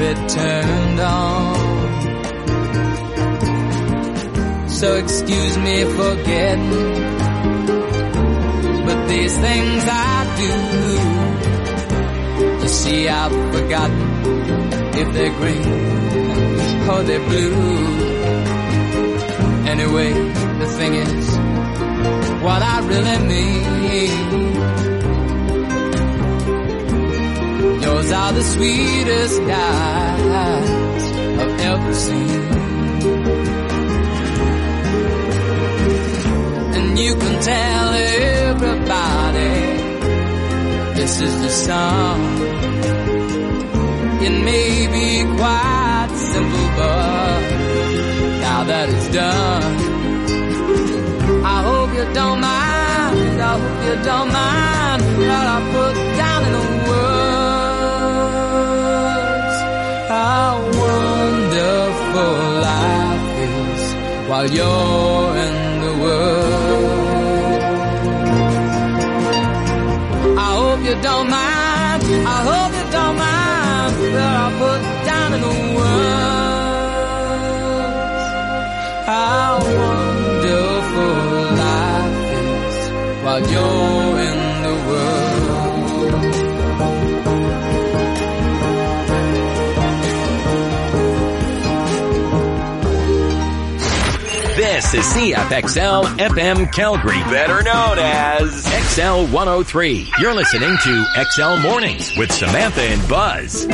it turned on. So excuse me for getting, but these things I do. You see, I've forgotten if they're green or they're blue. Anyway, the thing is, what I really mean, yours are the sweetest eyes I've ever seen. And you can tell everybody this is the song. It may be quite simple, but now that it's done, I hope you don't mind, I hope you don't mind what I put down in the words. How wonderful life is while you're in the world. I hope you don't mind, I hope you don't mind what I put down in the words. How wonderful life is while you're in the world. This is CFXL FM Calgary, better known as XL 103. You're listening to XL Mornings with Samantha and Buzz.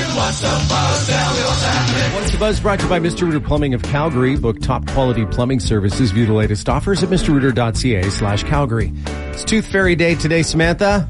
What's the buzz? Tell me what's happening. What's the Buzz brought to you by Mr. Rooter Plumbing of Calgary. Book top quality plumbing services. View the latest offers at mrrooter.ca/Calgary. It's Tooth Fairy Day today, Samantha.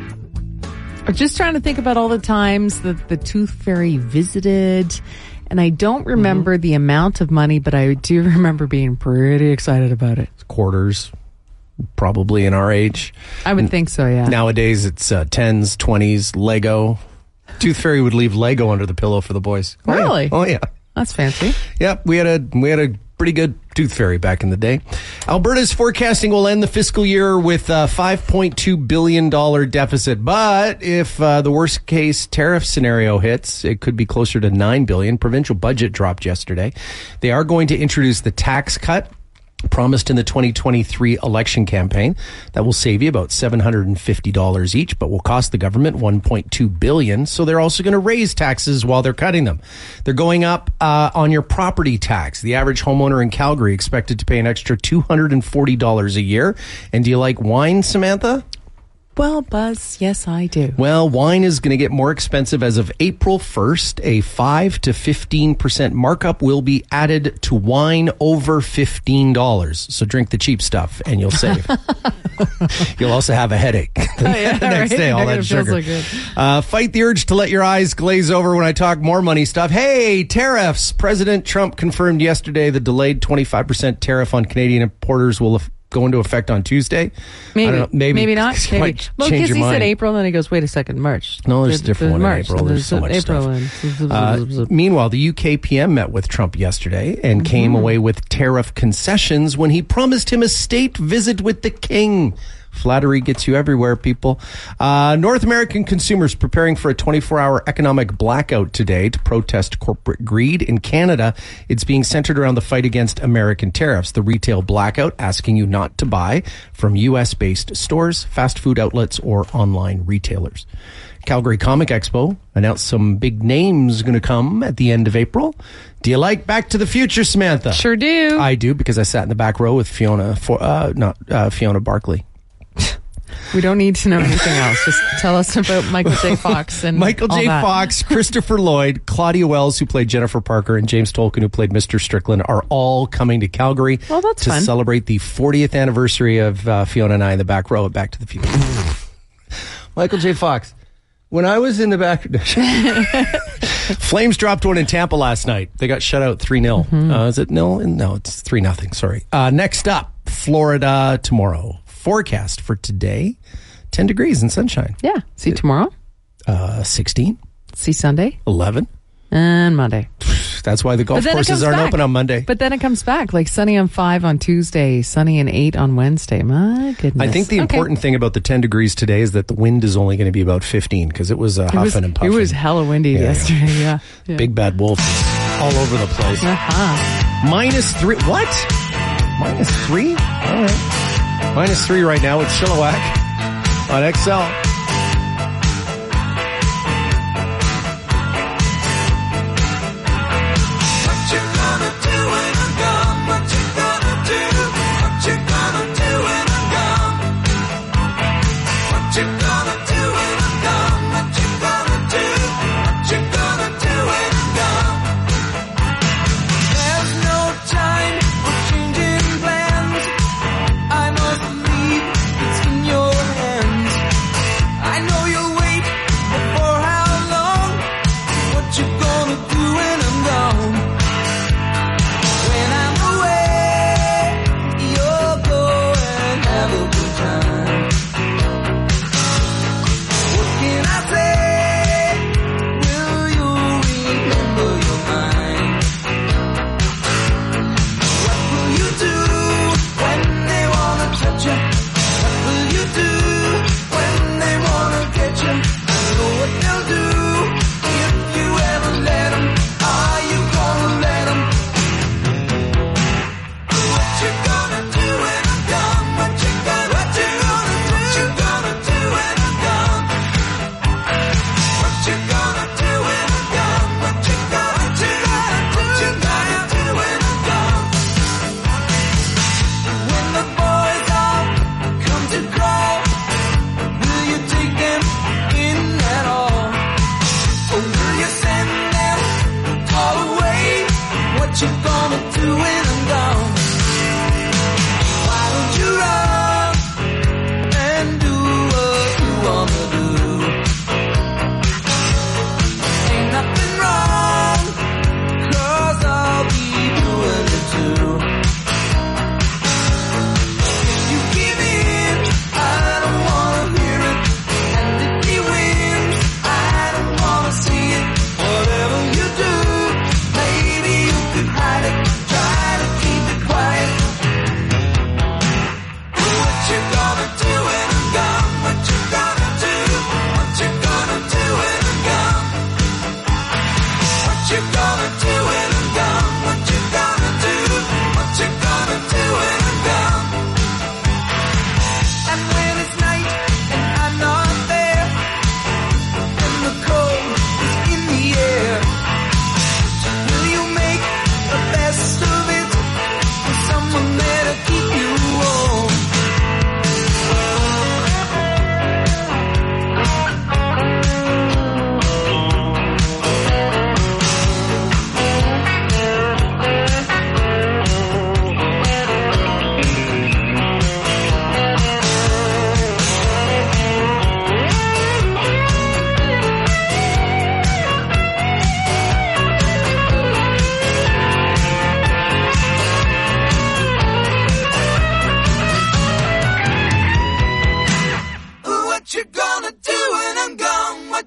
I'm just trying to think about all the times that the Tooth Fairy visited, and I don't remember the amount of money, but I do remember being pretty excited about it. It's quarters, probably in our age. I would think so, yeah. Nowadays, it's 10s, 20s, Lego. Tooth Fairy would leave Lego under the pillow for the boys. Really? Oh, yeah. That's fancy. Yep, we had a pretty good Tooth Fairy back in the day. Alberta's forecasting will end the fiscal year with a $5.2 billion deficit. But if the worst case tariff scenario hits, it could be closer to $9 billion. Provincial budget dropped yesterday. They are going to introduce the tax cut promised in the 2023 election campaign. That will save you about $750 each, but will cost the government $1.2 billion. So they're also going to raise taxes while they're cutting them. They're going up on your property tax. The average homeowner in Calgary expected to pay an extra $240 a year. And do you like wine, Samantha? Well, Buzz, yes, I do. Well, wine is going to get more expensive as of April 1st. A 5 to 15% markup will be added to wine over $15. So drink the cheap stuff and you'll save. You'll also have a headache the next day, all that sugar. So fight the urge to let your eyes glaze over when I talk more money stuff. Hey, tariffs. President Trump confirmed yesterday the delayed 25% tariff on Canadian importers will go into effect on Tuesday. Maybe. I don't know, maybe not. Maybe. Well, because he said April, and then he goes, wait a second, March. No, there's a different one in April. There's so much April stuff. Meanwhile, the UK PM met with Trump yesterday and came away with tariff concessions when he promised him a state visit with the king. Flattery gets you everywhere, people. North American consumers preparing for a 24-hour economic blackout today to protest corporate greed. In Canada, it's being centered around the fight against American tariffs. The retail blackout asking you not to buy from U.S.-based stores, fast food outlets, or online retailers. Calgary Comic Expo announced some big names going to come at the end of April. Do you like Back to the Future, Samantha? Sure do. I do, because I sat in the back row with Fiona Barkley. We don't need to know anything else. Just tell us about Michael J. Fox and Michael J. Fox, Christopher Lloyd, Claudia Wells, who played Jennifer Parker, and James Tolkien, who played Mr. Strickland, are all coming to Calgary to celebrate the 40th anniversary of Fiona and I in the back row at Back to the Future. Michael J. Fox. When I was in the back... Flames dropped one in Tampa last night. They got shut out 3-0. Is it 0? No, it's 3-0. Sorry. Next up, Florida tomorrow. Forecast for today, 10 degrees and sunshine. Yeah. See tomorrow? 16. See Sunday? 11. And Monday. That's why the golf courses aren't open on Monday. But then it comes back, like sunny and 5 on Tuesday, sunny and 8 on Wednesday. My goodness. I think the important thing about the 10 degrees today is that the wind is only going to be about 15, because it was huffing and puffing. It was hella windy yesterday, yeah. Big bad wolf all over the place. -3. What? -3? All right. -3 right now with Chilliwack on XL.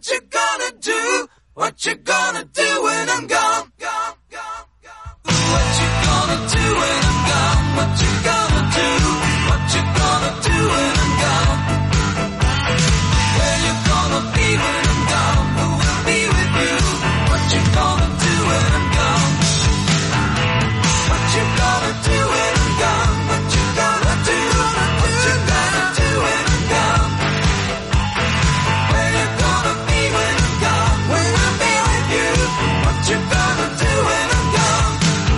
you gonna do? What you gonna do when I'm gone? What you gonna do when I'm gone? What you gonna do? What you gonna do when I'm gone? Where you gonna be when I'm gone? Who will be with you? What you gonna do when I'm gone? What you gonna do when I'm gone? What you gonna do? What you gonna do when I'm gone? Where you gonna be when I'm gone? When I'll be with you? What you gonna do when I'm gone?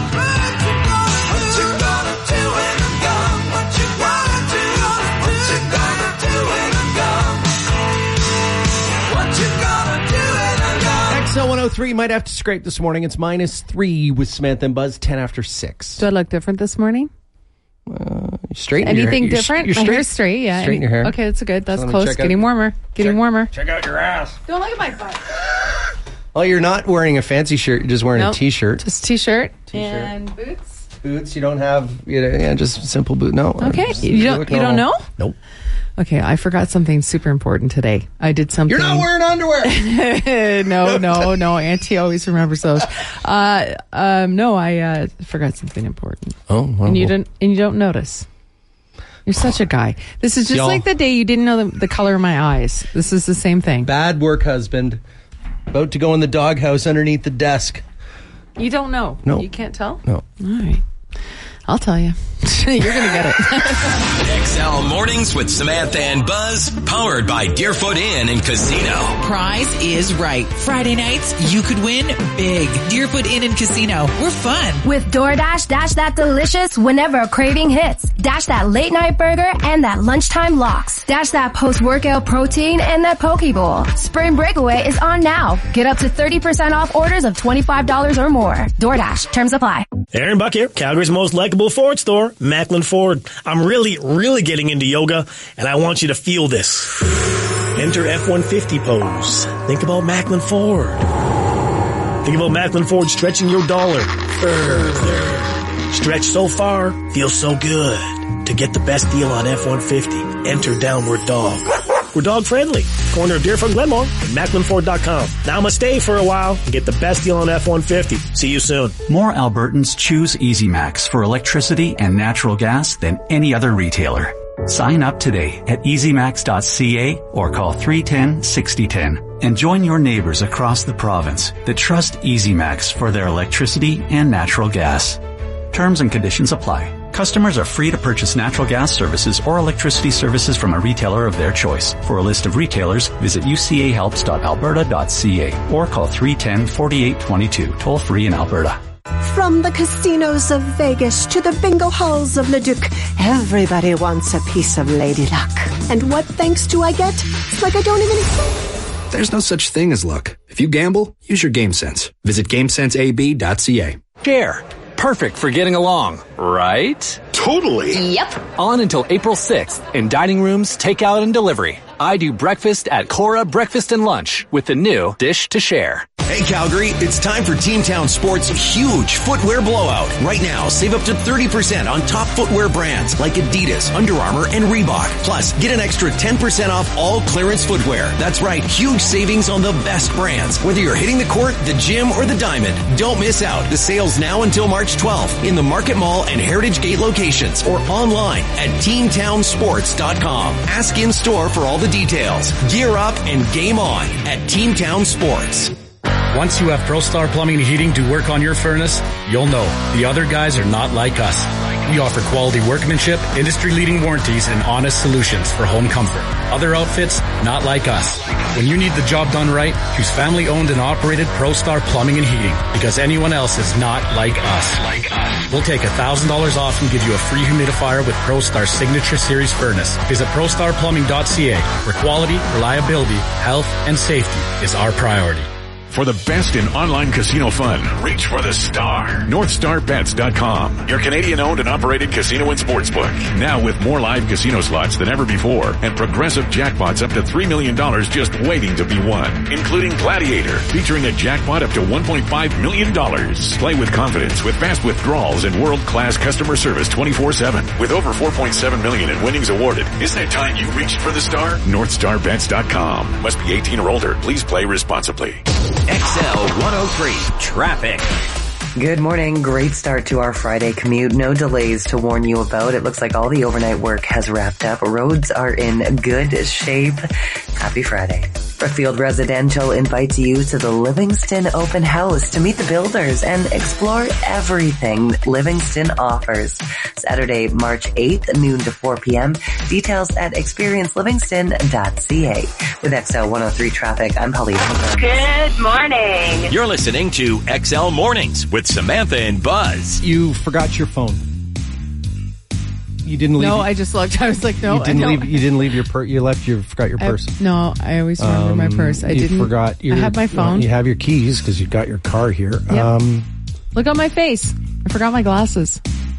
What you gonna do when I'm gone? What you gonna do? What you gonna do when I'm gone? What you gonna do when I'm gone? XL 103 might have to scrape this morning. It's -3 with Samantha and Buzz, 10 after 6. Do I look different this morning? Straighten Anything your hair. different? You're My hair's straight, yeah. Straighten your hair. Okay, that's good. That's Let me close. check Getting out- warmer. Getting warmer. Check out your ass. Don't look at my butt. Oh, you're not wearing a fancy shirt. You're just wearing Nope. a T-shirt. Just T-shirt T-shirt. and boots. Boots. You don't have, just simple boot. No. Okay. Just- You don't look know? normal. Nope. Okay, I forgot something super important today. I did something. You're not wearing underwear. No. Auntie always remembers those. No, I forgot something important. Oh, well, And you don't notice. You're such a guy. This is just Y'all. like the day you didn't know the color of my eyes. This is the same thing. Bad work, husband. About to go in the doghouse underneath the desk. You don't know. No. You can't tell? No. All right. I'll tell you. You're going to get it. XL Mornings with Samantha and Buzz, powered by Deerfoot Inn and Casino. Prize is right. Friday nights, you could win big. Deerfoot Inn and Casino. We're fun. With DoorDash, dash that delicious whenever a craving hits. Dash that late night burger and that lunchtime lox. Dash that post-workout protein and that poke bowl. Spring Breakaway is on now. Get up to 30% off orders of $25 or more. DoorDash. Terms apply. Aaron Buck here, Calgary's most likable Ford store, Macklin Ford. I'm really getting into yoga, and I want you to feel this. Enter F-150 pose. Think about Macklin Ford. Think about Macklin Ford stretching your dollar further. Stretch so far, feel so good. To get the best deal on F-150, enter Downward Dog. We're dog friendly. Corner of Deerfoot and Glenmore at MacklinFord.com. Now I'm going to stay for a while and get the best deal on F-150. See you soon. More Albertans choose EasyMax for electricity and natural gas than any other retailer. Sign up today at easymax.ca or call 310-6010 and join your neighbors across the province that trust EasyMax for their electricity and natural gas. Terms and conditions apply. Customers are free to purchase natural gas services or electricity services from a retailer of their choice. For a list of retailers, visit ucahelps.alberta.ca or call 310-4822, toll free in Alberta. From the casinos of Vegas to the bingo halls of Leduc, everybody wants a piece of Lady Luck. And what thanks do I get? It's like I don't even exist. There's no such thing as luck. If you gamble, use your GameSense. Visit GameSenseAB.ca. Share. Perfect for getting along, right? Totally. Yep. On until April 6th in dining rooms, takeout, and delivery. I do breakfast at Cora Breakfast and Lunch with the new Dish to Share. Hey Calgary, it's time for Teamtown Sports' huge footwear blowout. Right now, save up to 30% on top footwear brands like Adidas, Under Armour, and Reebok. Plus, get an extra 10% off all clearance footwear. That's right, huge savings on the best brands. Whether you're hitting the court, the gym, or the diamond, don't miss out. The sale's now until March 12th in the Market Mall and Heritage Gate locations or online at teamtownsports.com. Ask in store for all the details. Gear up and game on at Teamtown Sports. Once you have ProStar Plumbing and Heating do work on your furnace, you'll know the other guys are not like us. We offer quality workmanship, industry-leading warranties, and honest solutions for home comfort. Other outfits, not like us. When you need the job done right, choose family-owned and operated ProStar Plumbing and Heating, because anyone else is not like us. We'll take $1,000 off and give you a free humidifier with ProStar's Signature Series furnace. Visit ProStarPlumbing.ca, where quality, reliability, health, and safety is our priority. For the best in online casino fun, reach for the star. NorthstarBets.com, your Canadian-owned and operated casino and sportsbook. Now with more live casino slots than ever before and progressive jackpots up to $3 million just waiting to be won, including Gladiator, featuring a jackpot up to $1.5 million. Play with confidence with fast withdrawals and world-class customer service 24/7. With over $4.7 million in winnings awarded, isn't it time you reached for the star? NorthstarBets.com. Must be 18 or older. Please play responsibly. XL 103 Traffic. Good morning. Great start to our Friday commute. No delays to warn you about. It looks like all the overnight work has wrapped up. Roads are in good shape. Happy Friday. Brookfield Residential invites you to the Livingston Open House to meet the builders and explore everything Livingston offers. Saturday, March 8th, noon to 4 p.m. Details at experiencelivingston.ca. With XL 103 Traffic, I'm Paulina. Good morning. You're listening to XL Mornings with Samantha and Buzz. You forgot your phone. You didn't leave. No, I just looked. I was like, no, you didn't leave. You didn't leave your purse. You forgot your purse. No, I always remember my purse. I didn't. Forgot. I had my phone. You have your keys because you got your car here. Yep. Look at my face. I forgot my glasses.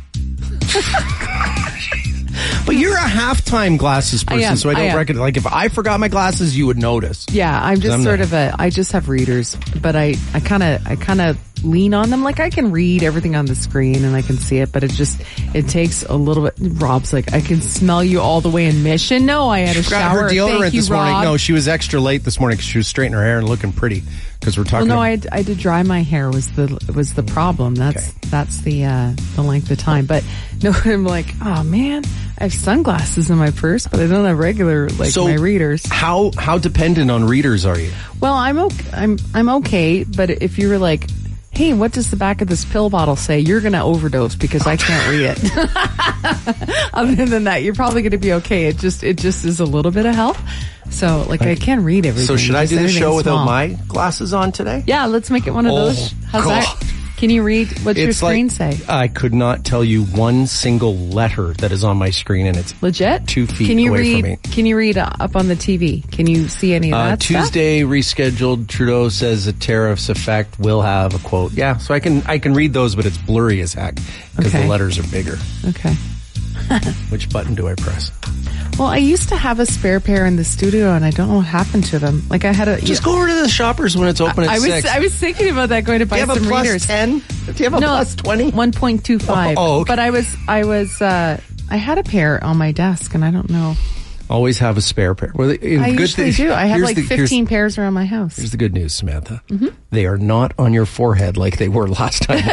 But you're a halftime glasses person, so I don't reckon. Like if I forgot my glasses, you would notice. Yeah, I'm just I just have readers, but I kind of lean on them. Like I can read everything on the screen and I can see it, but it takes a little bit. Rob's like, I can smell you all the way in Mission. No, I had a shower. Her deodorant Thank you, this morning. Rob. No, she was extra late this morning because she was straightening her hair and looking pretty. Because we're talking. Well, no, I did dry my hair was the problem. That's the length of time. But no, I'm like, oh man, I have sunglasses in my purse, but I don't have regular my readers. How dependent on readers are you? Well, I'm okay, but if you were like, hey, what does the back of this pill bottle say? You're going to overdose because I can't read it. Other than that, you're probably going to be okay. It just is a little bit of help. So, I can read everything. So, should I do the show without my glasses on today? Yeah, let's make it one of those. How's that? Can you read? What's your screen say? I could not tell you one single letter that is on my screen, and it's legit 2 feet away from me. Can you read up on the TV? Can you see any of that Tuesday stuff? Rescheduled. Trudeau says the tariffs effect will have a quote. Yeah, so I can read those, but it's blurry as heck because the letters are bigger. Okay. Which button do I press? Well, I used to have a spare pair in the studio, and I don't know what happened to them. Like I had just go over to the Shoppers when it's open at 6. I was thinking about that, going to buy some readers. Do you have a plus 10? Do you have a plus 20? 1.25. Oh, okay. But I had a pair on my desk, and I don't know. Always have a spare pair. Well, I usually do. I have 15 pairs around my house. Here's the good news, Samantha. Mm-hmm. They are not on your forehead like they were last time.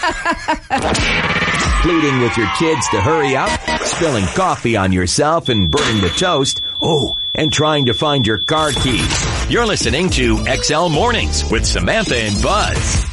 Pleading with your kids to hurry up, spilling coffee on yourself and burning the toast. Oh, and trying to find your car keys. You're listening to XL Mornings with Samantha and Buzz.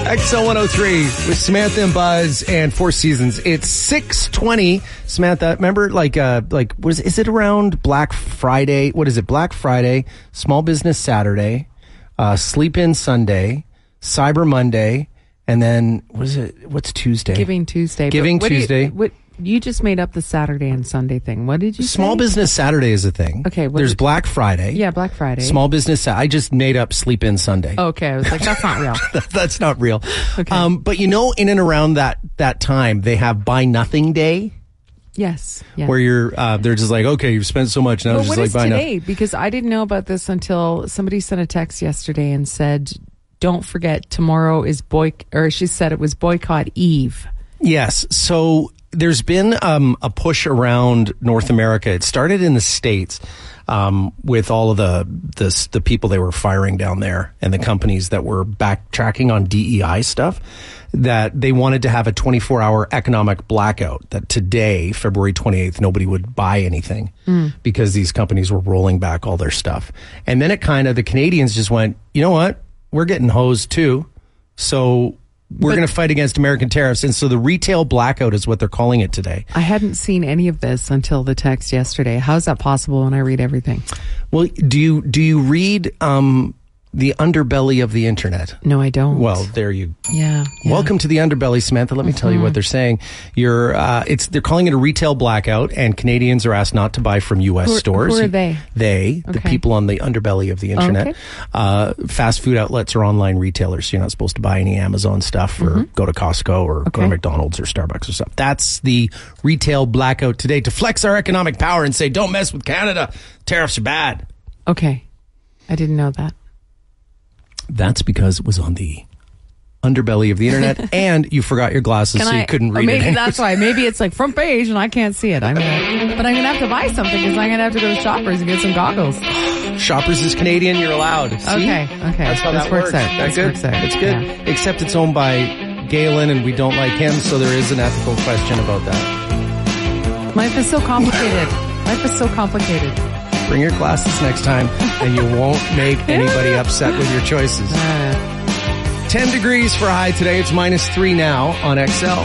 XL 103 with Samantha and Buzz and Four Seasons. It's 6:20. Samantha, remember is it around Black Friday? What is it? Black Friday, Small Business Saturday, Sleep In Sunday, Cyber Monday, and then what's Tuesday? Giving Tuesday. Giving Tuesday. You just made up the Saturday and Sunday thing. What did you say? Small Business Saturday is a thing. Okay. There's Black Friday. Yeah, Black Friday. Small Business. I just made up Sleep In Sunday. Okay. I was like, that's not real. That's not real. Okay. But in and around that time, they have Buy Nothing Day. Yes. Yeah. Where you're, they're just like, okay, you've spent so much now. But Just what like is buy today? nothing. Because I didn't know about this until somebody sent a text yesterday and said, don't forget tomorrow is she said it was Boycott Eve. Yes. So there's been a push around North America. It started in the States with all of the people they were firing down there and the companies that were backtracking on DEI stuff, that they wanted to have a 24-hour economic blackout, that today, February 28th, nobody would buy anything because these companies were rolling back all their stuff. And then the Canadians just went, you know what? We're getting hosed too. So we're going to fight against American tariffs. And so the retail blackout is what they're calling it today. I hadn't seen any of this until the text yesterday. How's that possible when I read everything? Well, do you read the underbelly of the internet? No, I don't. Well, there you. Yeah. Welcome to the underbelly, Samantha. Let me tell you what they're saying. They're calling it a retail blackout, and Canadians are asked not to buy from U.S. stores. Who are they? The people on the underbelly of the internet. Okay. Fast food outlets or online retailers. You're not supposed to buy any Amazon stuff or go to Costco or go to McDonald's or Starbucks or stuff. That's the retail blackout today, to flex our economic power and say, don't mess with Canada. Tariffs are bad. Okay. I didn't know that. That's because it was on the underbelly of the internet, and you forgot your glasses, so you couldn't read it. Maybe that's why. Maybe it's like front page, and I can't see it. But I'm gonna have to buy something because I'm gonna have to go to Shoppers and get some goggles. Shoppers is Canadian. You're allowed. See? Okay. That's how that works. That's good. It's good. Yeah. Except it's owned by Galen, and we don't like him, so there is an ethical question about that. Life is so complicated. Bring your glasses next time, and you won't make anybody upset with your choices. 10 degrees for a high today. It's -3 now on XL.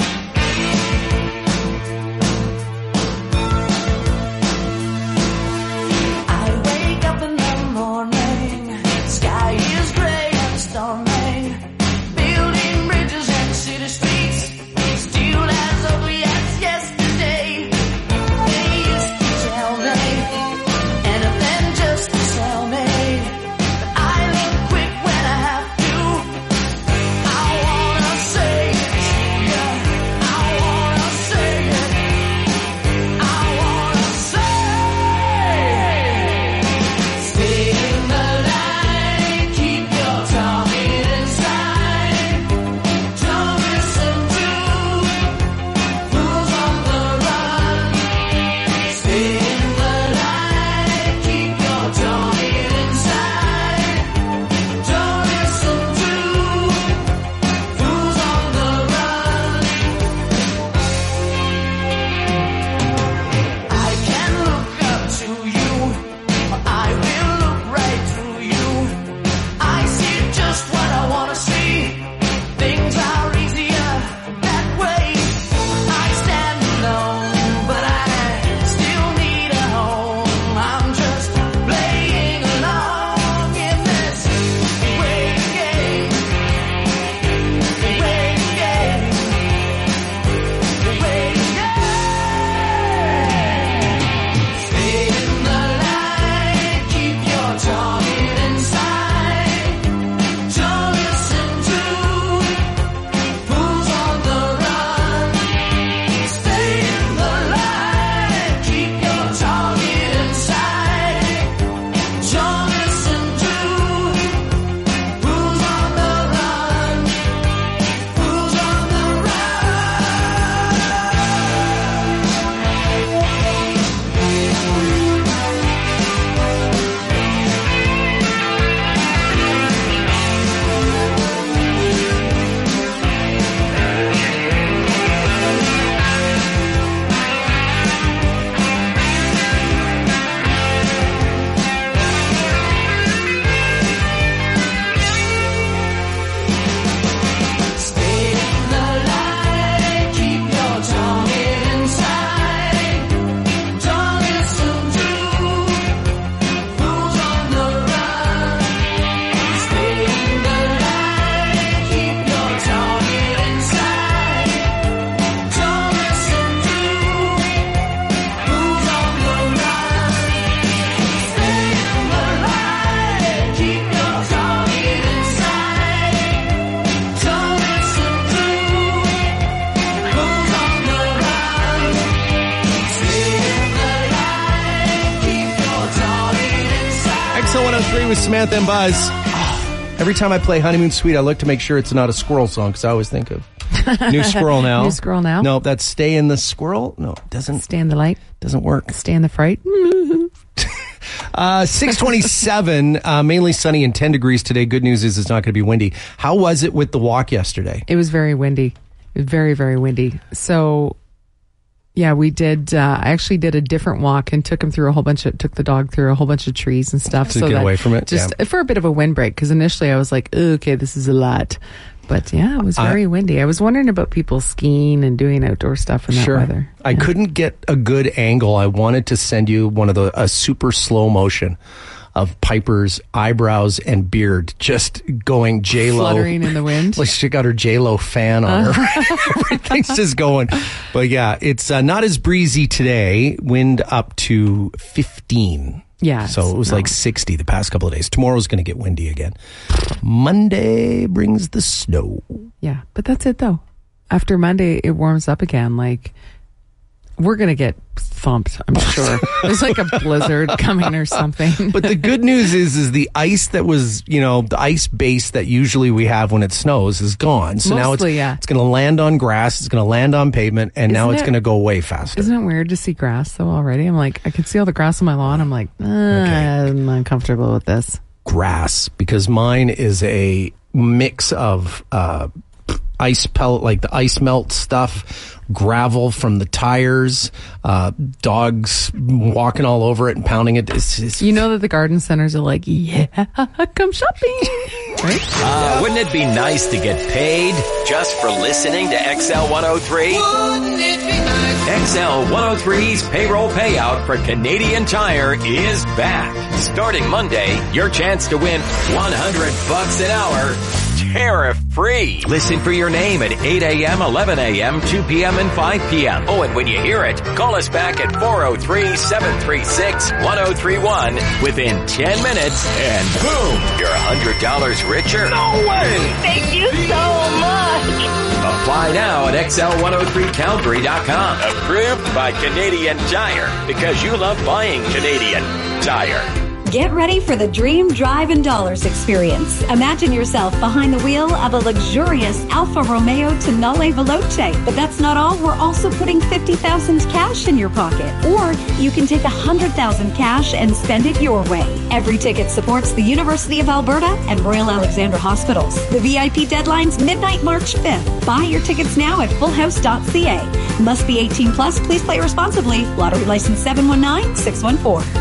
103 with Samantha and Buzz. Oh, every time I play Honeymoon Suite, I look to make sure it's not a squirrel song because I always think of New Squirrel Now. New Squirrel Now? No, that's Stay in the Squirrel. No, it doesn't. Stay in the Light. Doesn't work. Stay in the Fright. 627, mainly sunny and 10 degrees today. Good news is it's not going to be windy. How was it with the walk yesterday? It was very windy. Very, very windy. So, yeah, we did. I actually did a different walk and took the dog through a whole bunch of trees and stuff. To get away from it? Just for a bit of a wind break. Because initially I was like, okay, this is a lot. But yeah, it was very windy. I was wondering about people skiing and doing outdoor stuff in that weather. Yeah. I couldn't get a good angle. I wanted to send you a super slow motion of Piper's eyebrows and beard just going J-Lo. Fluttering in the wind. Like she got her J-Lo fan on her. Everything's just going. But yeah, it's not as breezy today. Wind up to 15. Yeah. So it was like 60 the past couple of days. Tomorrow's going to get windy again. Monday brings the snow. Yeah, but that's it though. After Monday, it warms up again. Like, we're going to get thumped, I'm sure. There's like a blizzard coming or something. But the good news is the ice that was, the ice base that usually we have when it snows is gone. So now it's going to land on grass, it's going to land on pavement, and now it's going to go way faster. Isn't it weird to see grass though already? I'm like, I can see all the grass on my lawn. I'm like, I'm uncomfortable with this. Grass, because mine is a mix of ice pellet, like the ice melt stuff, gravel from the tires, dogs walking all over it and pounding it. You know that the garden centers are like, yeah, come shopping. Right? Wouldn't it be nice to get paid just for listening to XL 103? Wouldn't it be nice? XL 103's payroll payout for Canadian Tire is back. Starting Monday, your chance to win $100 an hour. Tariff-free. Listen for your name at 8 a.m., 11 a.m., 2 p.m., and 5 p.m. Oh, and when you hear it, call us back at 403-736-1031 within 10 minutes, and boom, you're $100 richer. No way! Thank you so much! Apply now at XL103Calgary.com. Approved by Canadian Tire, because you love buying Canadian Tire. Get ready for the Dream Drive in Dollars experience. Imagine yourself behind the wheel of a luxurious Alfa Romeo Tonale Veloce. But that's not all. We're also putting $50,000 cash in your pocket. Or you can take $100,000 cash and spend it your way. Every ticket supports the University of Alberta and Royal Alexandra Hospitals. The VIP deadline's midnight March 5th. Buy your tickets now at fullhouse.ca. Must be 18 plus. Please play responsibly. Lottery license 719614.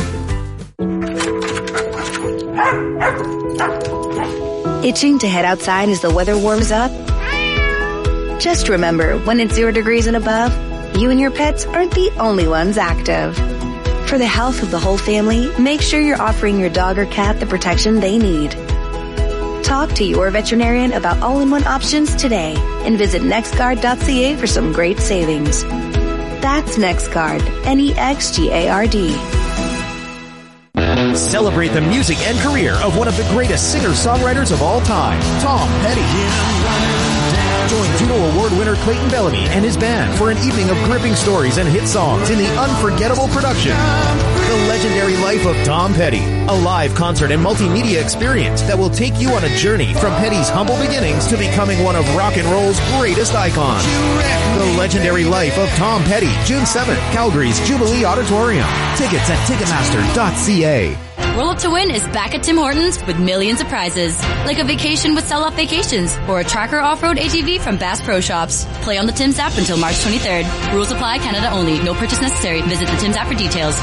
Itching to head outside as the weather warms up? Just remember, when it's 0 degrees and above, you and your pets aren't the only ones active. For the health of the whole family, make sure you're offering your dog or cat the protection they need. Talk to your veterinarian about all-in-one options today and visit nextguard.ca for some great savings. That's NextGuard, NEXGARD. Celebrate the music and career of one of the greatest singer-songwriters of all time, Tom Petty. Join Juno Award winner Clayton Bellamy and his band for an evening of gripping stories and hit songs in the unforgettable production, The Legendary Life of Tom Petty, a live concert and multimedia experience that will take you on a journey from Petty's humble beginnings to becoming one of rock and roll's greatest icons. The Legendary Life of Tom Petty, June 7th, Calgary's Jubilee Auditorium. Tickets at Ticketmaster.ca. Roll Up to Win is back at Tim Hortons with millions of prizes, like a vacation with Sell Off Vacations or a Tracker Off-Road ATV from Bass Pro Shops. Play on the Tim's app until March 23rd. Rules apply, Canada only. No purchase necessary. Visit the Tim's app for details.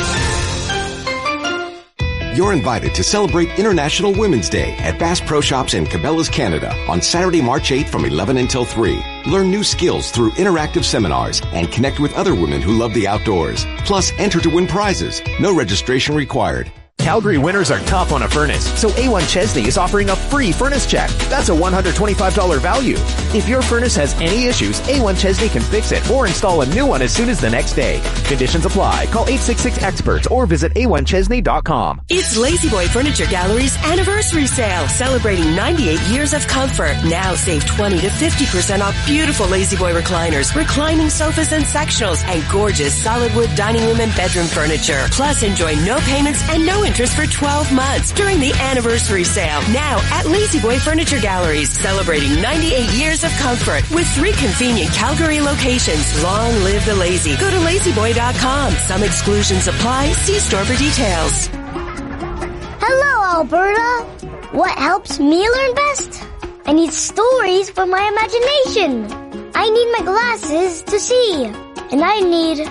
You're invited to celebrate International Women's Day at Bass Pro Shops in Cabela's, Canada on Saturday, March 8th from 11 until 3. Learn new skills through interactive seminars and connect with other women who love the outdoors. Plus, enter to win prizes. No registration required. Calgary winters are tough on a furnace, so A1 Chesney is offering a free furnace check. That's a $125 value. If your furnace has any issues, A1 Chesney can fix it or install a new one as soon as the next day. Conditions apply. Call 866-EXPERTS or visit A1Chesney.com. It's La-Z-Boy Furniture Gallery's anniversary sale, celebrating 98 years of comfort. Now save 20 to 50% off beautiful La-Z-Boy recliners, reclining sofas and sectionals, and gorgeous solid wood dining room and bedroom furniture. Plus, enjoy no payments and no renters for 12 months during the anniversary sale. Now at La-Z-Boy Furniture Galleries, celebrating 98 years of comfort with 3 convenient Calgary locations. Long live the lazy. Go to lazyboy.com. Some exclusions apply. See store for details. Hello, Alberta. What helps me learn best? I need stories for my imagination. I need my glasses to see. And I need,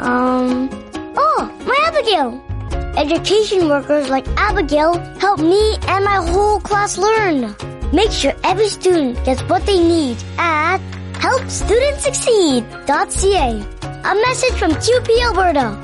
my Abigail. Education workers like Abigail help me and my whole class learn. Make sure every student gets what they need at helpstudentsucceed.ca. A message from QP Alberta.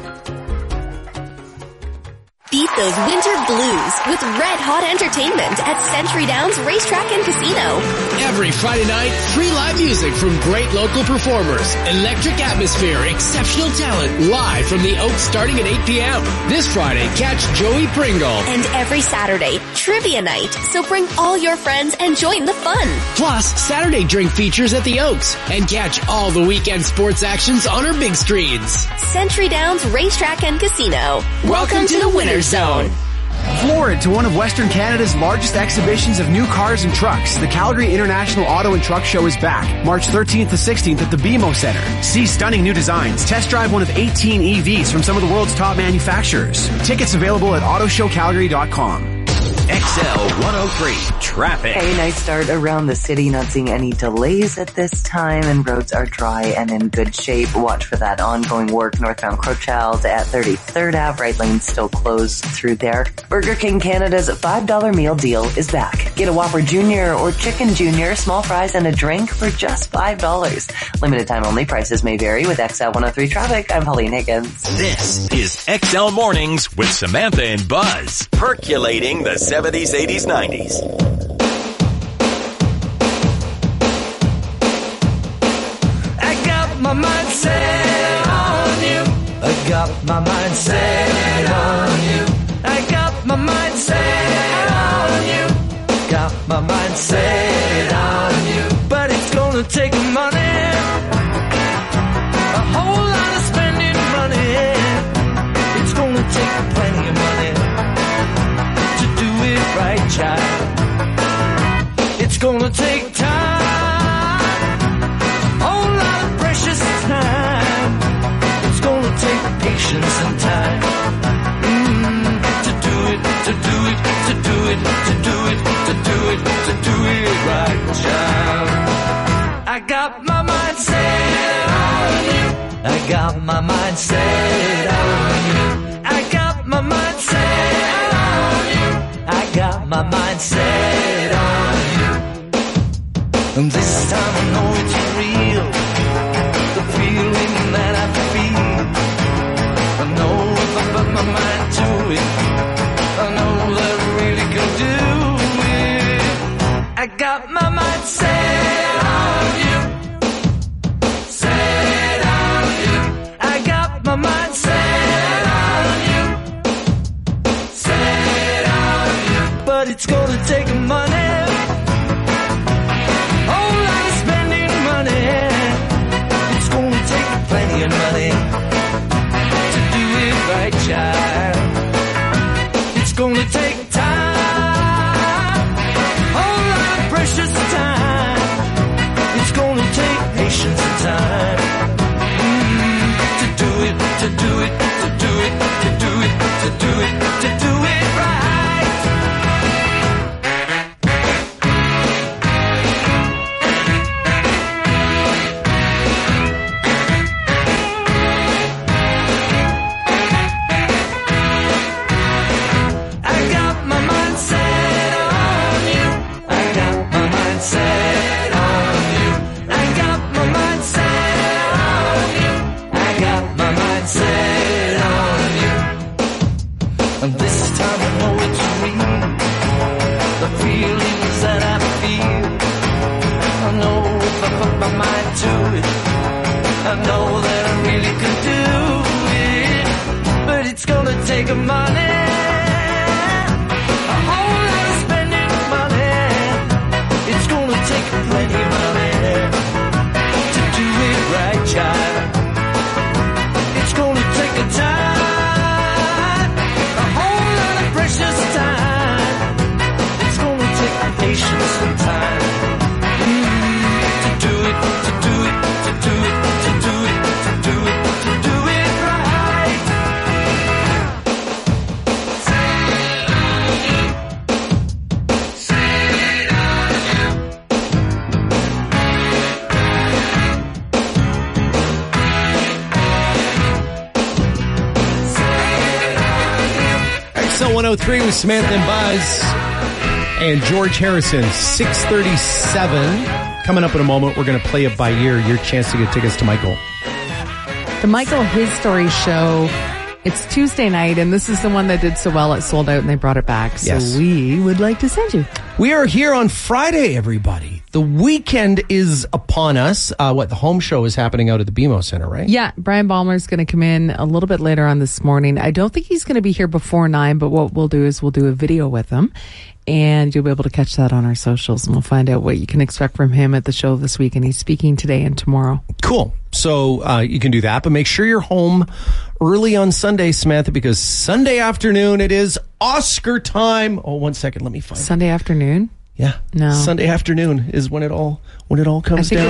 Beat those winter blues with Red Hot Entertainment at Century Downs Racetrack and Casino. Every Friday night, free live music from great local performers, electric atmosphere, exceptional talent, live from the Oaks starting at 8 p.m. This Friday, catch Joey Pringle. And every Saturday, trivia night. So bring all your friends and join the fun. Plus, Saturday drink features at the Oaks. And catch all the weekend sports actions on our big screens. Century Downs Racetrack and Casino. Welcome to the Winner's Zone. Forward to one of Western Canada's largest exhibitions of new cars and trucks. The Calgary International Auto and Truck Show is back, March 13th to 16th at the BMO Center. See stunning new designs. Test drive one of 18 EVs from some of the world's top manufacturers. Tickets available at autoshowcalgary.com. XL 103 traffic. A nice start around the city. Not seeing any delays at this time, and roads are dry and in good shape. Watch for that ongoing work northbound Crowchild at 33rd Ave. Right lane still closed through there. Burger King Canada's $5 meal deal is back. Get a Whopper Jr. or Chicken Jr., small fries and a drink for just $5. Limited time only. Prices may vary. With XL 103 traffic, I'm Pauline Higgins. This is XL Mornings with Samantha and Buzz, percolating the 70s, 80s, 90s. I got my mind set on you. I got my mind set on you. I got my mind set on you. Got my mind set on you. But it's gonna take money, a whole lot of spending money. It's gonna take plenty of money to do it right, child. It's gonna take time, a whole lot of precious time. It's gonna take patience and time to do it, to do it, to do it, to do it, to do it, to do it right, child. I got my mind set on you. I got my mind set on you. I got my mind set on you. I got my mind set on you. And this time I know it's real, the feeling that I feel. I know if I put my mind to it, I know that I really can do it. I got my mind set on you, set on you. I got my mind set on you, set on you. But it's gonna take money, whole lot of spending money. It's gonna take plenty of money to do it right, child. It's gonna take time, whole lot of precious time. It's gonna take patience and time to do it, to do it, to do it, to do it, to do it, to do it right. And this time I know it's real, the feelings that I feel. I know if I put my mind to it, I know that I really can do it. But it's gonna take money, a whole lot of spending money. It's gonna take plenty of money to do it right, child. It's gonna take a time, a whole 103 with Samantha and Buzz and George Harrison. 6:37. Coming up in a moment, we're going to play it by ear. Your chance to get tickets to Michael. The Michael His Story show. It's Tuesday night, and this is the one that did so well. It sold out, and they brought it back. So Yes. we would like to send you. We are here on Friday, everybody. The weekend is upon us. The home show is happening out at the BMO Center, right? Yeah, Brian Ballmer's going to come in a little bit later on this morning. I don't think he's going to be here before 9, but what we'll do is we'll do a video with him, and you'll be able to catch that on our socials, and we'll find out what you can expect from him at the show this week. And he's speaking today and tomorrow. Cool. So you can do that, but make sure you're home early on Sunday, Samantha, because Sunday afternoon it is Oscar time. Oh, 1 second, let me find Sunday afternoon? Yeah. No. Sunday afternoon is when it all comes down.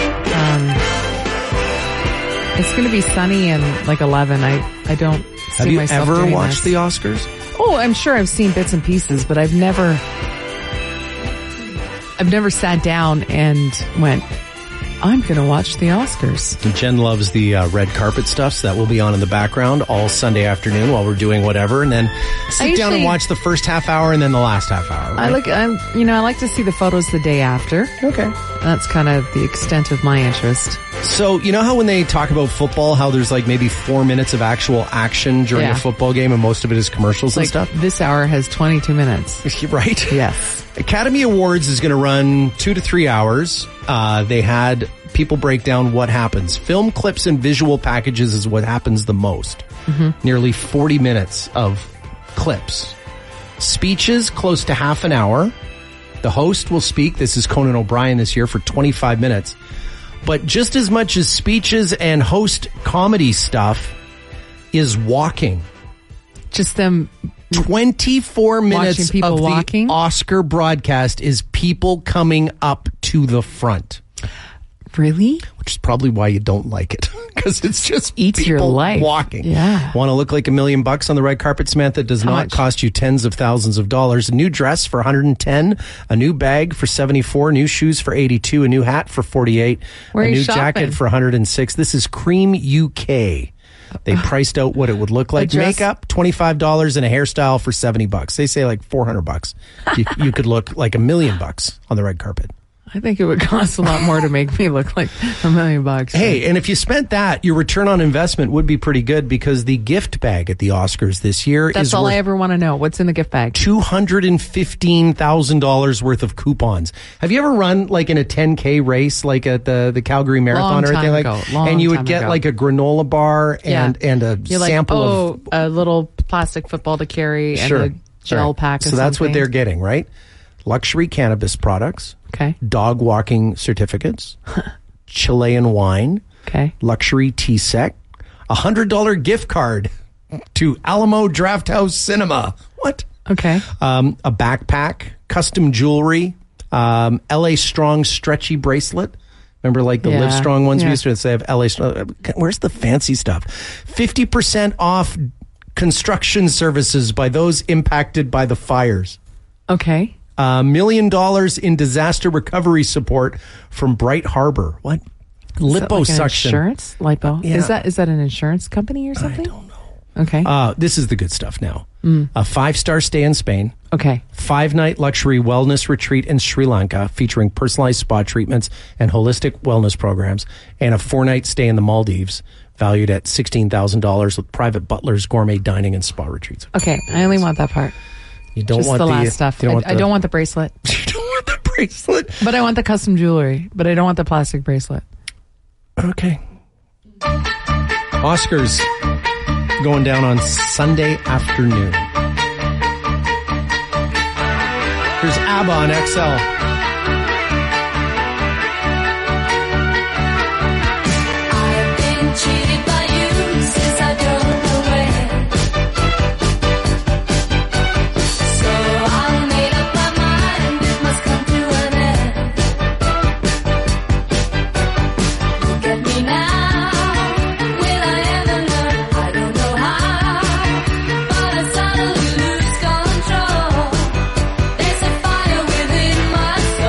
It's going to be sunny and like 11. I don't see Have you myself ever doing watched this. the Oscars? Oh, I'm sure I've seen bits and pieces, but I've never sat down and went, I'm going to watch the Oscars. Jen loves the red carpet stuff, so that will be on in the background all Sunday afternoon while we're doing whatever, and then sit down and watch the first half hour and then the last half hour. Right? I like to see the photos the day after. Okay. That's kind of the extent of my interest. So, you know how when they talk about football, how there's like maybe 4 minutes of actual action during a football game and most of it is commercials and stuff? This hour has 22 minutes. Right? Yes. Academy Awards is going to run 2 to 3 hours. They had people break down what happens. Film clips and visual packages is what happens the most. Mm-hmm. Nearly 40 minutes of clips. Speeches, close to half an hour. The host will speak. This is Conan O'Brien this year for 25 minutes. But just as much as speeches and host comedy stuff is walking. Just them 24 minutes of people the walking? Oscar broadcast is people coming up to the front. Really? Which is probably why you don't like it. Because it's just eats your life. Walking. Yeah. Want to look like $1 million on the red carpet, Samantha? It does How not much? cost you tens of thousands of dollars. A new dress for $110, a new bag for $74, new shoes for $82, a new hat for $48, Where are a you new shopping? jacket for $106. This is Cream UK. They priced out what it would look like. dress- Makeup, $25, and a hairstyle for $70. They say like $400. You could look like $1 million on the red carpet. I think it would cost a lot more to make me look like $1 million. Hey, and if you spent that, your return on investment would be pretty good because the gift bag at the Oscars this year That's is all worth I ever want to know. What's in the gift bag? $215,000 worth of coupons. Have you ever run like in a 10K race, like at the Calgary Marathon Long or anything time like? ago. Long And you would time get ago. like a granola bar and a You're sample of a little plastic football to carry and a gel Right. pack. So that's what they're getting, right? Luxury cannabis products. Okay. Dog walking certificates. Chilean wine. Okay. Luxury tea set. $100 gift card to Alamo Drafthouse Cinema. What? Okay. A backpack. Custom jewelry. LA Strong stretchy bracelet. Remember like the Yeah. Live Strong ones we Yeah. used to say have LA Strong. Where's the fancy stuff? 50% off construction services by those impacted by the fires. Okay. $1 million in disaster recovery support from Bright Harbor. What? Is that like an Liposuction. insurance? Lipo. Yeah. Is that an insurance company or something? I don't know. Okay. This is the good stuff now. A 5-star stay in Spain. Okay. 5-night luxury wellness retreat in Sri Lanka featuring personalized spa treatments and holistic wellness programs, and a 4-night stay in the Maldives valued at $16,000 with private butlers, gourmet dining, and spa retreats. Okay. I only want that part. You don't Just want the last stuff. you don't want I don't want the bracelet. You don't want the bracelet. But I want the custom jewelry. But I don't want the plastic bracelet. Okay. Oscars going down on Sunday afternoon. Here's ABBA on XL. Cheated by you since I don't know when. So I made up my mind it must come to an end. Look at me now, will I ever learn? I don't know how, but I suddenly lose control. There's a fire within my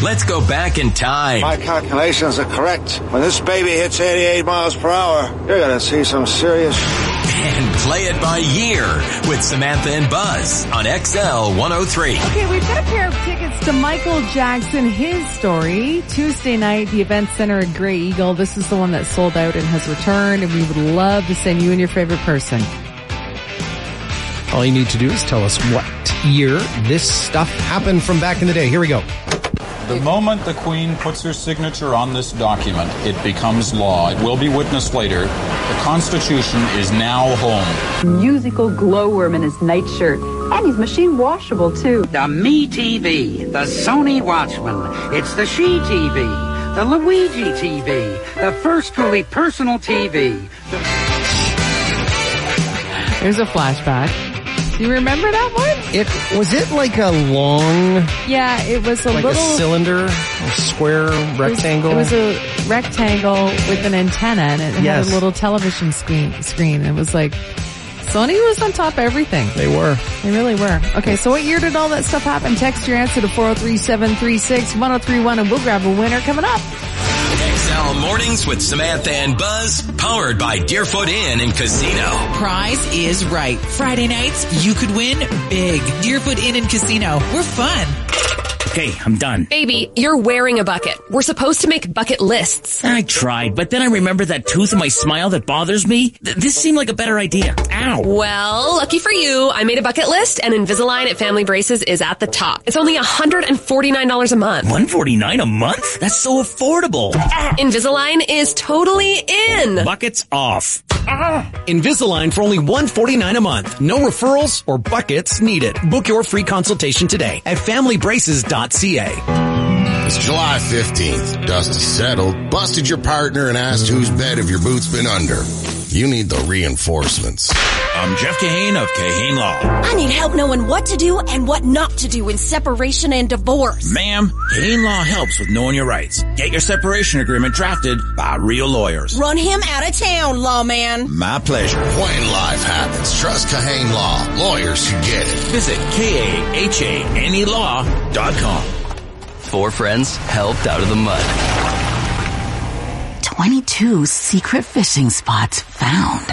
Let's go back in time. My calculations are correct. When this baby hits 88 miles per hour, you're going to see some serious... And play it by year with Samantha and Buzz on XL 103. Okay, we've got a pair of tickets to Michael Jackson, his story. Tuesday night, the Event Center at Grey Eagle. This is the one that sold out and has returned, and we would love to send you and your favorite person. All you need to do is tell us what year this stuff happened from back in the day. Here we go. The moment the Queen puts her signature on this document, it becomes law. It will be witnessed later. The Constitution is now home. Musical glowworm in his nightshirt. And he's machine washable, too. The Me TV, the Sony Watchman. It's the She TV, the Luigi TV, the first truly personal TV. There's a flashback. Do you remember that one? Was it like a long... Yeah, it was like little... a cylinder, a square rectangle? It was a rectangle with an antenna, and it had a little television screen. It was like... Sony was on top of everything. They were. They really were. Okay, so what year did all that stuff happen? Text your answer to 403-736-1031, and we'll grab a winner coming up. XL Mornings with Samantha and Buzz, powered by Deerfoot Inn and Casino. Prize is right. Friday nights, you could win big. Deerfoot Inn and Casino. We're fun. Okay, I'm done. Baby, you're wearing a bucket. We're supposed to make bucket lists. I tried, but then I remembered that tooth in my smile that bothers me. This seemed like a better idea. Ow. Well, lucky for you, I made a bucket list, and Invisalign at Family Braces is at the top. It's only $149 a month. $149 a month? That's so affordable. Invisalign is totally in. Buckets off. Invisalign for only $149 a month. No referrals or buckets needed. Book your free consultation today at familybraces.ca. It's July 15th. Dust is settled, busted your partner, and asked whose bed have your boots been under. You need the reinforcements. I'm Jeff Kahane of Kahane Law. I need help knowing what to do and what not to do in separation and divorce. Ma'am, Kahane Law helps with knowing your rights. Get your separation agreement drafted by real lawyers. Run him out of town, lawman. My pleasure. When life happens, trust Kahane Law. Lawyers who get it. Visit KAHANElaw.com. 4 friends helped out of the mud. 22 secret fishing spots found.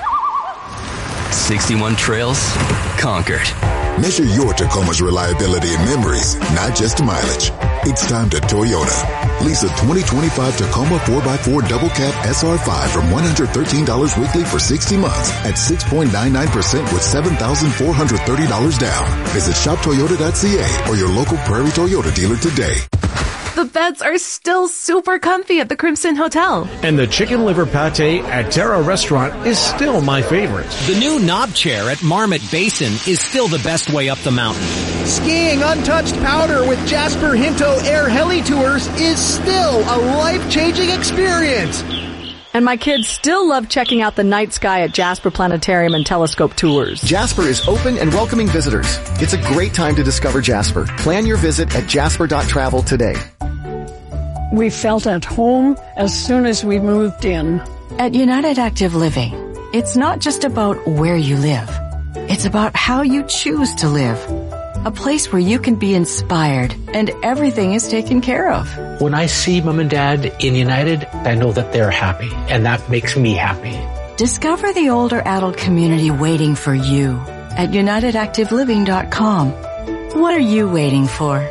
61 trails conquered. Measure your Tacoma's reliability and memories, not just mileage. It's time to Toyota. Lease a 2025 Tacoma 4x4 double cab SR5 from $113 weekly for 60 months at 6.99% with $7,430 down. Visit shoptoyota.ca or your local Prairie Toyota dealer today. The beds are still super comfy at the Crimson Hotel. And the chicken liver pate at Terra Restaurant is still my favorite. The new knob chair at Marmot Basin is still the best way up the mountain. Skiing untouched powder with Jasper Hinto Air Heli Tours is still a life-changing experience. And my kids still love checking out the night sky at Jasper Planetarium and Telescope Tours. Jasper is open and welcoming visitors. It's a great time to discover Jasper. Plan your visit at jasper.travel today. We felt at home as soon as we moved in. At United Active Living, it's not just about where you live. It's about how you choose to live. A place where you can be inspired and everything is taken care of. When I see Mom and Dad in United, I know that they're happy, and that makes me happy. Discover the older adult community waiting for you at UnitedActiveLiving.com. What are you waiting for?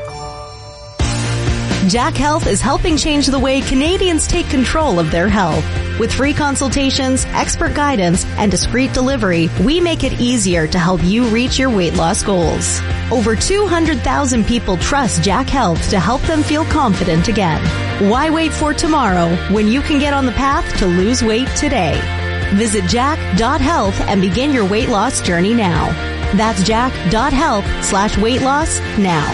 Jack Health is helping change the way Canadians take control of their health. With free consultations, expert guidance, and discreet delivery, we make it easier to help you reach your weight loss goals. Over 200,000 people trust Jack Health to help them feel confident again. Why wait for tomorrow when you can get on the path to lose weight today? Visit jack.health and begin your weight loss journey now. That's jack.health/weight loss now.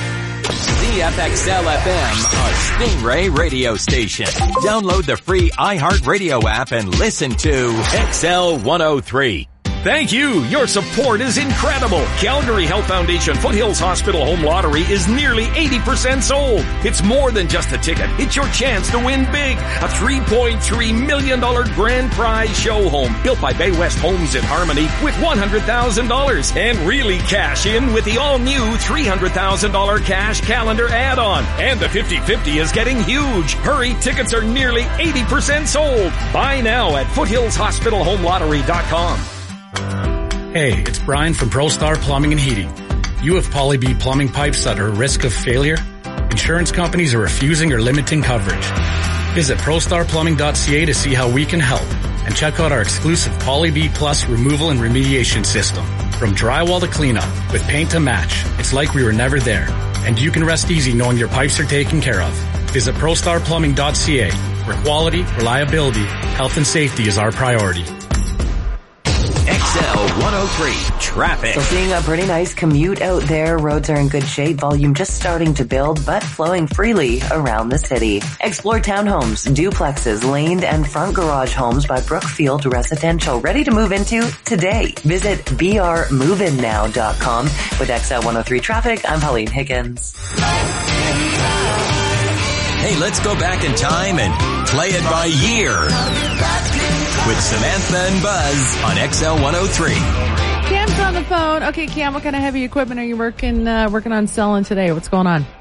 CFXL FM, a Stingray radio station. Download the free iHeartRadio app and listen to XL 103. Thank you. Your support is incredible. Calgary Health Foundation Foothills Hospital Home Lottery is nearly 80% sold. It's more than just a ticket. It's your chance to win big. A $3.3 million grand prize show home built by Bay West Homes in Harmony with $100,000. And really cash in with the all-new $300,000 cash calendar add-on. And the 50-50 is getting huge. Hurry, tickets are nearly 80% sold. Buy now at foothillshospitalhomelottery.com. Hey, it's Brian from ProStar Plumbing and Heating. You have Poly-B plumbing pipes that are at risk of failure? Insurance companies are refusing or limiting coverage. Visit ProStarPlumbing.ca to see how we can help. And check out our exclusive Poly-B Plus removal and remediation system. From drywall to cleanup, with paint to match, it's like we were never there. And you can rest easy knowing your pipes are taken care of. Visit ProStarPlumbing.ca, where quality, reliability, health and safety is our priority. XL 103 traffic. So seeing a pretty nice commute out there. Roads are in good shape. Volume just starting to build, but flowing freely around the city. Explore townhomes, duplexes, laned and front garage homes by Brookfield Residential. Ready to move into today. Visit brmoveinnow.com. With XL 103 traffic, I'm Pauline Higgins. Hey, let's go back in time and play it by year. With Samantha and Buzz on XL 103. Cam's on the phone. Okay, Cam, what kind of heavy equipment are you working on selling today? What's going on?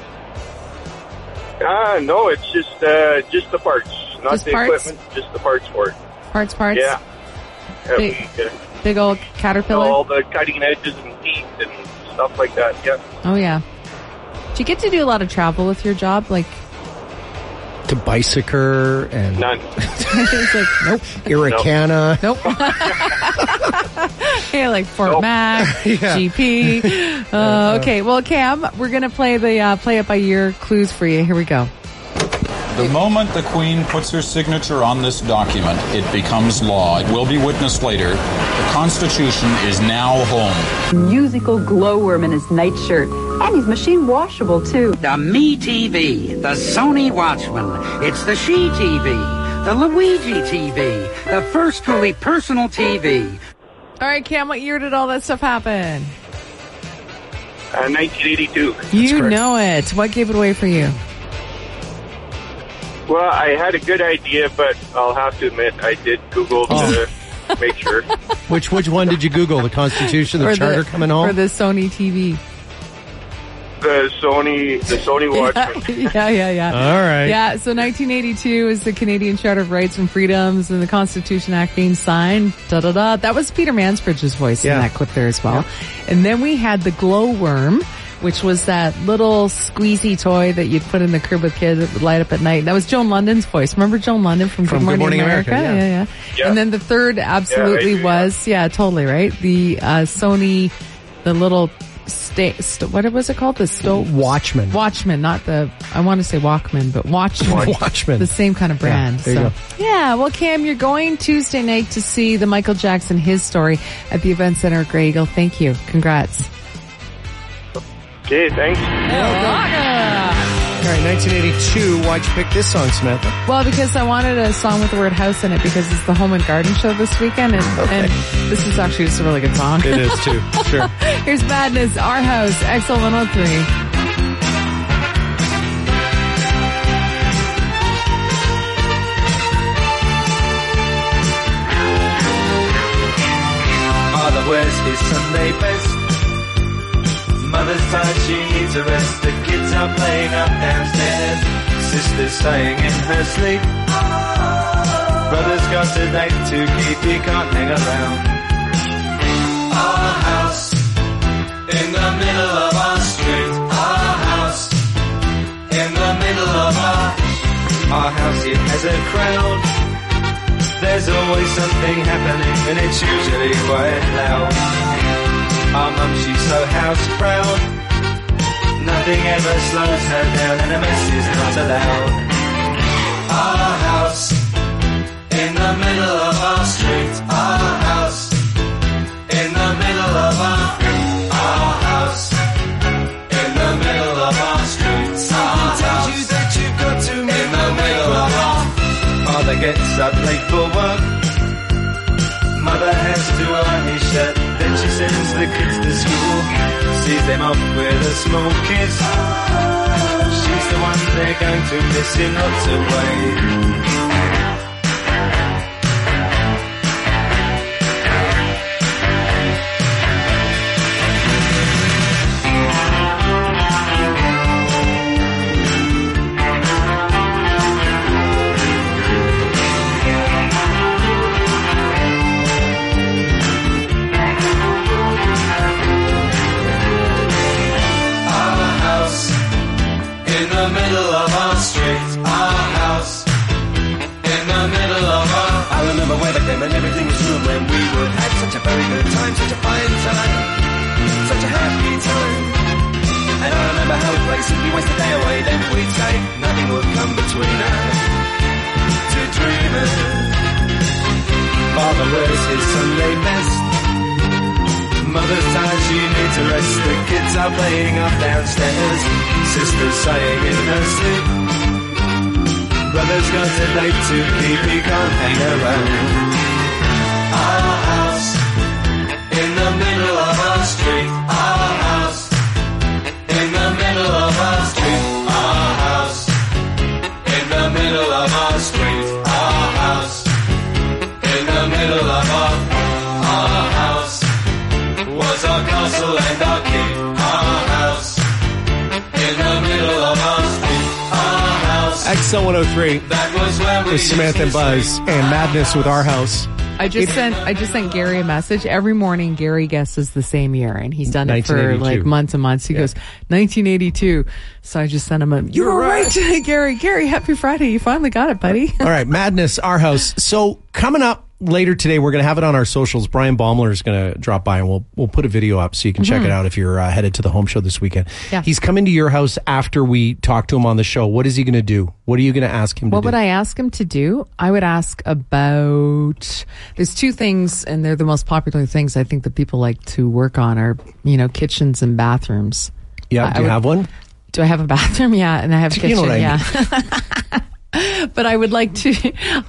No, it's just the parts. Not just the parts? equipment, just the parts for it. Parts? Yeah. Big old Caterpillar? All the cutting edges and teeth and stuff like that, yeah. Oh, yeah. Do you get to do a lot of travel with your job? Like, to Bicycle and none. It's like, nope. Irricana. Nope. Yeah, like Fort Mac, GP. Okay, well, Cam, we're going to play the play it by year clues for you. Here we go. The moment the Queen puts her signature on this document, it becomes law. It will be witnessed later. The Constitution is now home. Musical glowworm in his nightshirt. And he's machine washable, too. The Me TV, the Sony Watchman. It's the She TV, the Luigi TV, the first truly personal TV. All right, Cam, what year did all that stuff happen? 1982. You know it. What gave it away for you? Well, I had a good idea, but I'll have to admit I did Google to make sure. Which one did you Google? The Constitution, the Charter coming home? Or the Sony TV? The Sony Watchman. Yeah. All right. Yeah, so 1982 is the Canadian Charter of Rights and Freedoms and the Constitution Act being signed. Da-da-da. That was Peter Mansbridge's voice in that clip there as well. Yeah. And then we had the glowworm, which was that little squeezy toy that you'd put in the crib with kids that would light up at night. That was Joan London's voice. Remember Joan London from Good Morning America? Yeah. And then the third absolutely was, totally right. The Sony, the little what was it called? The Watchman. Watchman, not the, I want to say Walkman, but Watchman. Watchman. The same kind of brand. There you go. Yeah, well, Cam, you're going Tuesday night to see the Michael Jackson, his story at the Event Center at Grey Eagle. Thank you. Congrats. Okay, thanks. All right, 1982. Why'd you pick this song, Samantha? Well, because I wanted a song with the word house in it because it's the Home and Garden Show this weekend, and this is actually just a really good song. It is, too. Sure. Here's Madness, Our House, XL 103. Father wears his Sunday best. Mother's tired, she needs a rest. The kids are playing up downstairs. Sister's staying in her sleep. Brother's got a date to keep, he can't hang around. Our house in the middle of our street. Our house in the middle of our house. It has a crowd. There's always something happening, and it's usually quite loud. Our mum, she's so house proud. Nothing ever slows her down, and a mess is not allowed. Our house in the middle of our street. Our house in the middle of our house in the middle of our street. Our tells you that you've got to in the middle of our. Father gets up late for work. Mother has to iron his shirt. Then she sends the kids to school, sees them off with a small kiss. She's the one they're going to miss in lots of ways. And everything was good when we would have such a very good time, such a fine time, such a happy time. And I remember how we'd play simply waste the day away, then we'd say nothing would come between us. Two dreamers. Father wears his Sunday best. Mother's tired, she needs a rest. The kids are playing up downstairs. Sister's sighing in her sleep. Brother's got a date to keep, he can't hang around. Our house, in the middle of our street. Our house, in the middle of our street. Our house, in the middle of our street. Our house, in the middle of our house, was our castle and our keep. Our house, in the middle of our street. XL 103 with Samantha and Buzz and Madness with Our House. I just sent Gary a message. Every morning, Gary guesses the same year, and he's done it for like months and months. He goes, 1982. So I just sent him you were right, Gary. Gary, happy Friday. You finally got it, buddy. All right, Madness, Our House. So coming up later today, we're going to have it on our socials. Brian Baumler is going to drop by, and we'll put a video up so you can check it out if you're headed to the home show this weekend. Yeah. He's coming to your house after we talk to him on the show. What is he going to do? What are you going to ask him to do? What would I ask him to do? I would ask about, there's two things, and they're the most popular things I think that people like to work on are, kitchens and bathrooms. Yeah, do you have one? Do I have a bathroom? Yeah, and I have a kitchen. You know what I mean. But I would like to,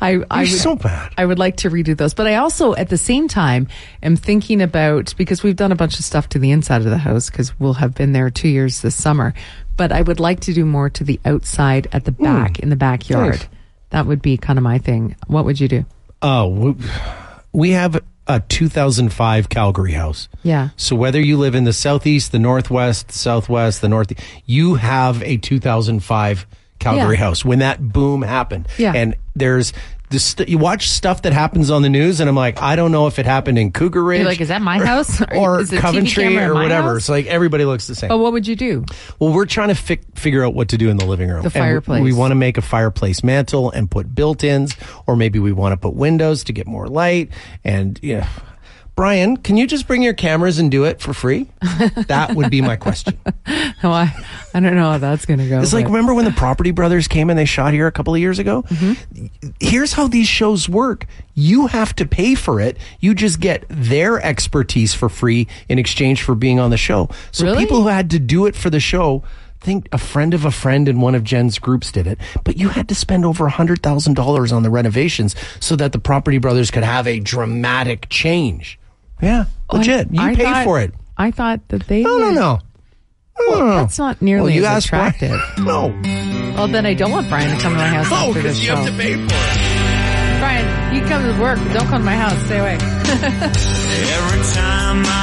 so bad. I would like to redo those. But I also, at the same time, am thinking about, because we've done a bunch of stuff to the inside of the house, because we'll have been there 2 years this summer. But I would like to do more to the outside at the back, in the backyard. Nice. That would be kind of my thing. What would you do? Oh, we have a 2005 Calgary house. Yeah. So whether you live in the southeast, the northwest, the southwest, the northeast, you have a 2005 Calgary house when that boom happened. Yeah. And there's this, you watch stuff that happens on the news and I'm like, I don't know if it happened in Cougar Ridge. You're like, is that my house? Or Coventry or whatever. It's like everybody looks the same. But what would you do? Well, we're trying to figure out what to do in the living room. The fireplace. And we want to make a fireplace mantle and put built-ins, or maybe we want to put windows to get more light. And Brian, can you just bring your cameras and do it for free? That would be my question. Oh, I don't know how that's going to go. It's like, remember when the Property Brothers came and they shot here a couple of years ago? Mm-hmm. Here's how these shows work. You have to pay for it. You just get their expertise for free in exchange for being on the show. So really? People who had to do it for the show, I think a friend of a friend in one of Jen's groups did it, but you had to spend over $100,000 on the renovations so that the Property Brothers could have a dramatic change. Yeah, legit. You paid for it. I thought that they No. Well, that's not nearly as attractive. No. Well, then I don't want Brian to come to my house after this show. No, because you have to pay for it. Brian, you come to work, but don't come to my house. Stay away. Every time I